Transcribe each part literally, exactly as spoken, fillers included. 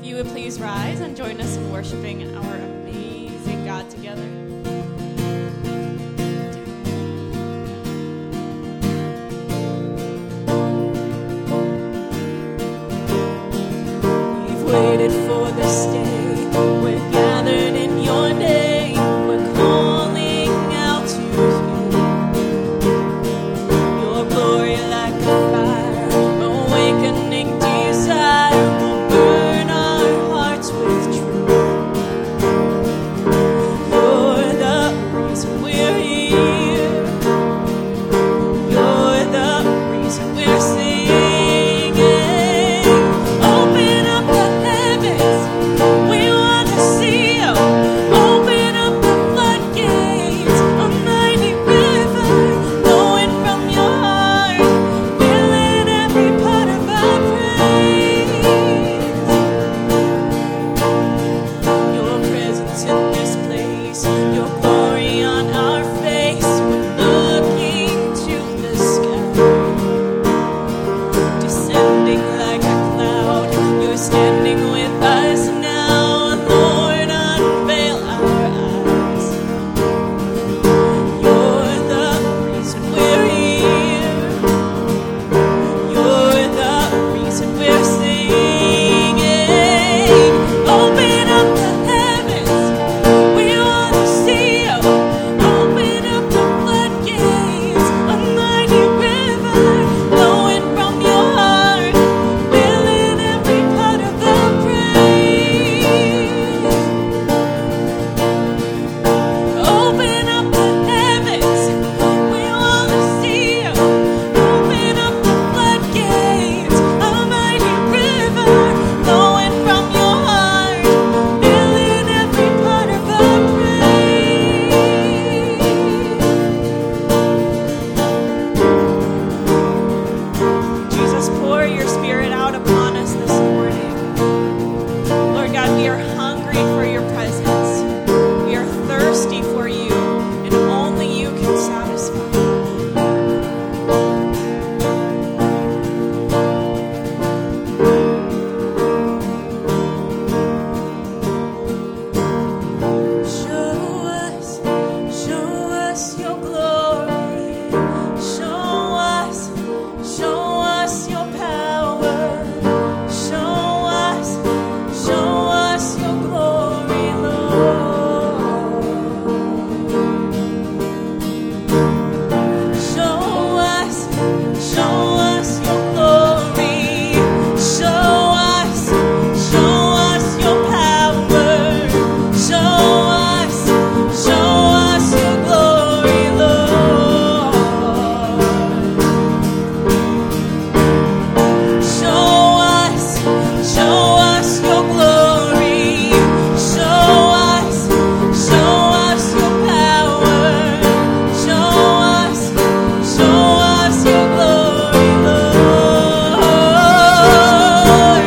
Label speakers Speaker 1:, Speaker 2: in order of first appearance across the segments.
Speaker 1: you would please rise and join us in worshiping our amazing God together. We've waited for this day. We're gathered in your name. We're calling out to you. Your glory like a fire, awakening desire will burn our hearts with truth. You're the reason we're here. You're the reason we're singing. Open up the heavens, we want to see you. Open up the floodgates, a mighty river flowing from your heart. Fill in every part of our praise. Your presence in this place, your glory on our face. We're looking to the sky, descending like a cloud. You're standing with us now, Lord, unveil our eyes. You're the reason we're here. You're the reason we're singing. Open up the heavens, we want to see you. Open up the floodgates, a mighty river flowing from your heart. Fill in every part of the praise. Open up the heavens, we want to see you. Open up the floodgates, a mighty river flowing from your heart. Fill in every part of our praise. Jesus, pour your spirit out upon us this morning. Lord God, we are hungry for your presence. We are thirsty for you, and only you can satisfy. Show us, show us your glory. Show us, show us your power. Show us, show us your glory, Lord. Show us, show us your glory. Show us, show us your power. Show us, show us your glory, Lord. Show us, show us your glory. Show us, show us your power. Show us, show us your glory, Lord.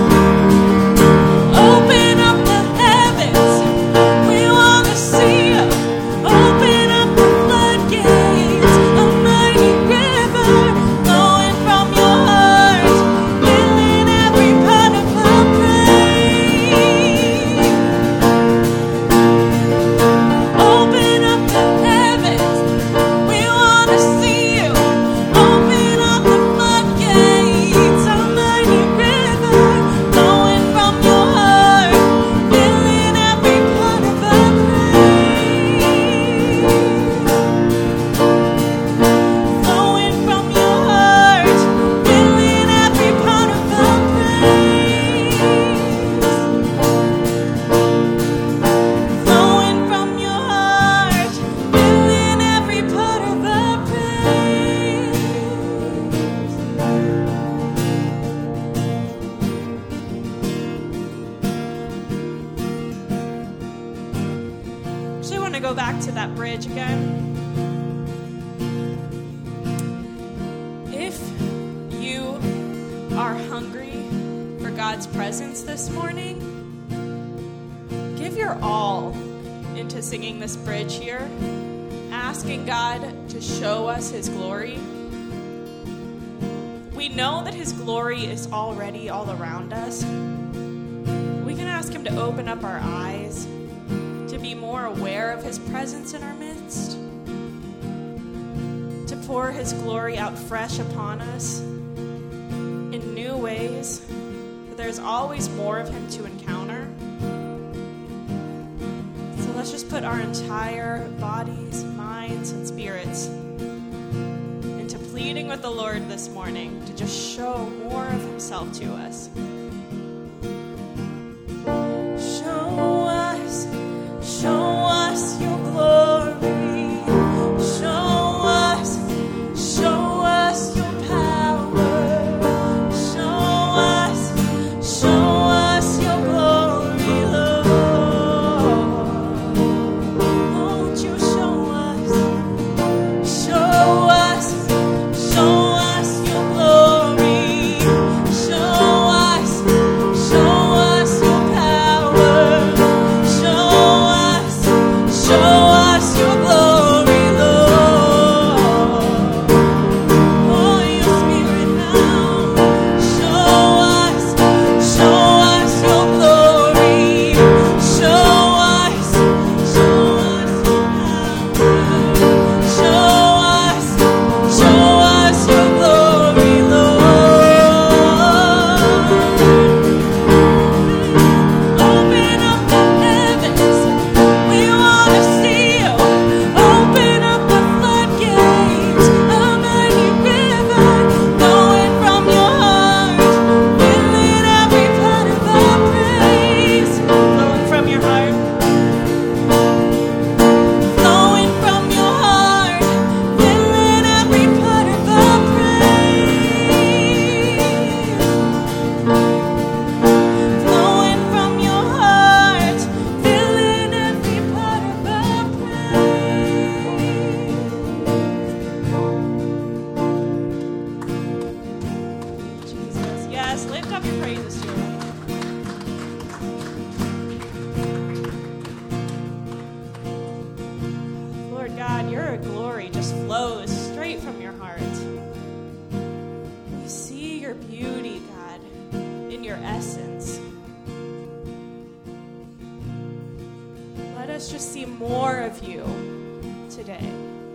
Speaker 1: Open up the heavens, we want to see you. Open up the floodgates, a mighty river flowing from your heart. Fill in every part of our praise. Open up the heavens, we want to see you. Open up the floodgates, a mighty river flowing from your heart. Fill in every part of our praise. Flowing from your heart, fill in every part of our praise. Flowing from your heart, fill in every part of our praise. Actually, I want to go back to that bridge again. If you are hungry for God's presence this morning, give your all into singing this bridge here, asking God to show us his glory. We know that his glory is already all around us. ask him to open up our eyes, to be more aware of his presence in our midst, to pour his glory out fresh upon us in new ways, that there's always more of him to encounter. So let's just put our entire bodies, minds, and spirits into pleading with the Lord this morning to just show more of himself to us. Show us, show us your glory. Show us, show us your power. Show us, show us your glory, Lord. Won't you show us, show us, show us your glory. Show us, show us your power. Show us, show us your glory, Lord. Oh, your spirit now. Show us, show us your glory. Show us, show us your power. Show us, show us your glory, Lord. Open up the heavens, we want to see you. Open up the floodgates, a mighty river flowing from your heart, filling every part of our praise. Flowing from your heart, flowing from your heart, filling every part of our praise. Flowing from your heart, filling every part of our praise. Jesus, yes, lift up your praises to him. Lord God, your glory just flows straight from your heart. We see your beauty, God, in your essence. Let us just see more of you today.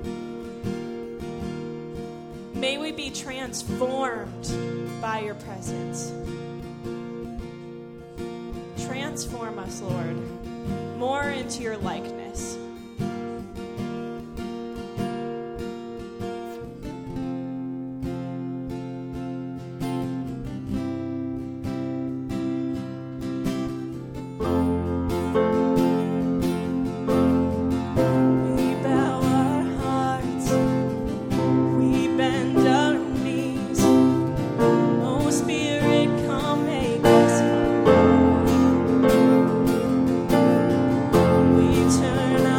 Speaker 1: May we be transformed by your presence. Transform us, Lord, more into your likeness. We bow our hearts, we bend our knees. Oh, Spirit, come make us whole. We turn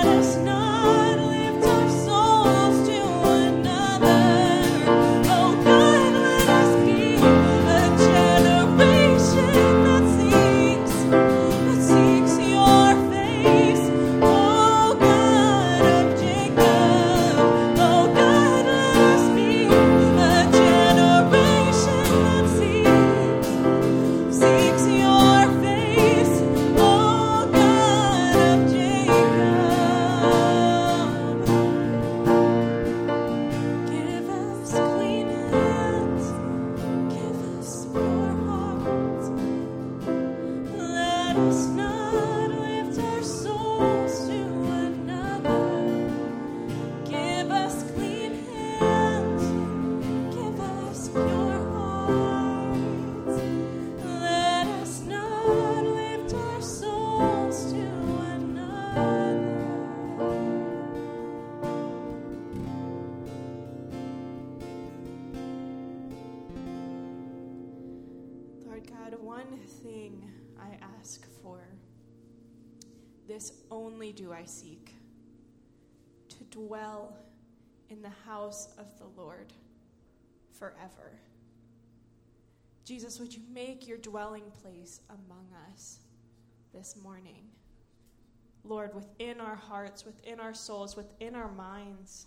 Speaker 1: This only do I seek, to dwell in the house of the Lord forever. Jesus, would you make your dwelling place among us this morning? Lord, within our hearts, within our souls, within our minds.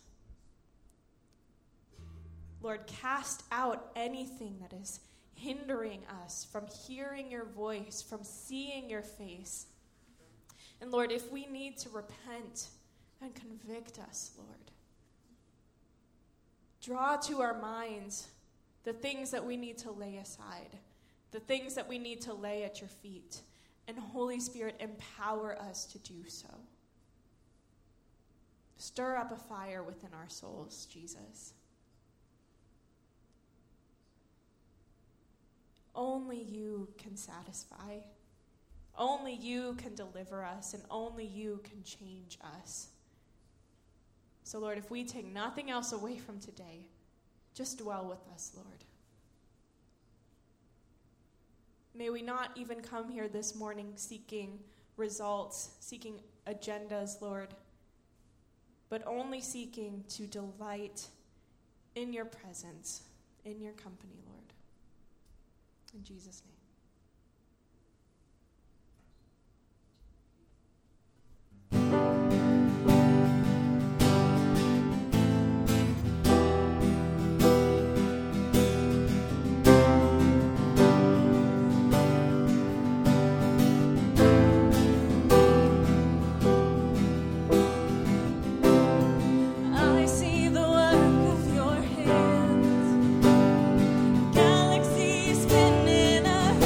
Speaker 1: Lord, cast out anything that is hindering us from hearing your voice, from seeing your face. And Lord, if we need to repent and convict us, Lord, draw to our minds the things that we need to lay aside, the things that we need to lay at your feet. And Holy Spirit, empower us to do so. Stir up a fire within our souls, Jesus. Only you can satisfy. Only you can deliver us, and only you can change us. So, Lord, if we take nothing else away from today, just dwell with us, Lord. May we not even come here this morning seeking results, seeking agendas, Lord, but only seeking to delight in your presence, in your company, Lord. In Jesus' name.
Speaker 2: Galaxies spinning.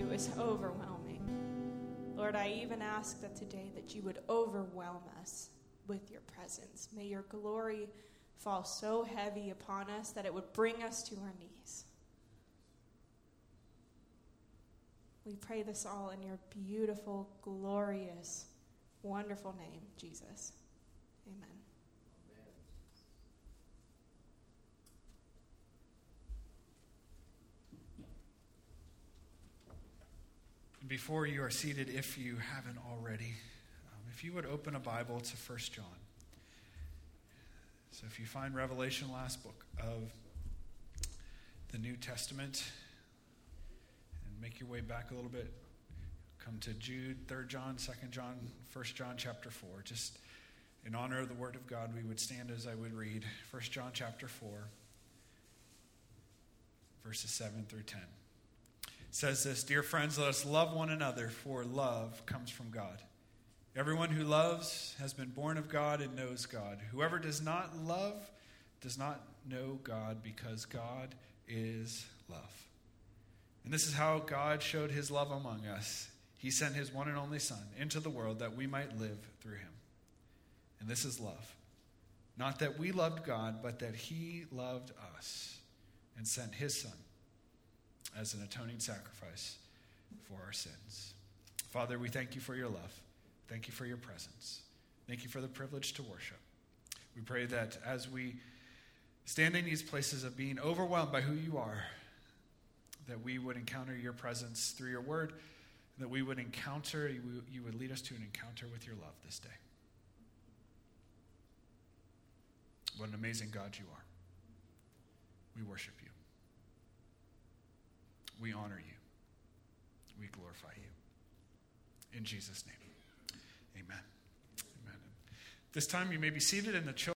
Speaker 1: you is overwhelming. Lord, I even ask that today that you would overwhelm us with your presence. May your glory fall so heavy upon us that it would bring us to our knees. We pray this all in your beautiful, glorious, wonderful name, Jesus. Amen.
Speaker 2: Before you are seated, if you haven't already, um, if you would open a Bible to First John. So if you find Revelation, last book of the New Testament, and make your way back a little bit, come to Jude, Third John, Second John, First John chapter four. Just in honor of the Word of God, we would stand as I would read First John chapter four, verses seven through ten. It says this, "Dear friends, let us love one another, for love comes from God. Everyone who loves has been born of God and knows God. Whoever does not love does not know God, because God is love. And this is how God showed his love among us. He sent his one and only Son into the world that we might live through him. And this is love. Not that we loved God, but that he loved us and sent his Son as an atoning sacrifice for our sins." Father, we thank you for your love. Thank you for your presence. Thank you for the privilege to worship. We pray that as we stand in these places of being overwhelmed by who you are, that we would encounter your presence through your word, that we would encounter, you would lead us to an encounter with your love this day. What an amazing God you are. We worship you. We honor you. We glorify you. In Jesus' name, amen. Amen. This time you may be seated in the children.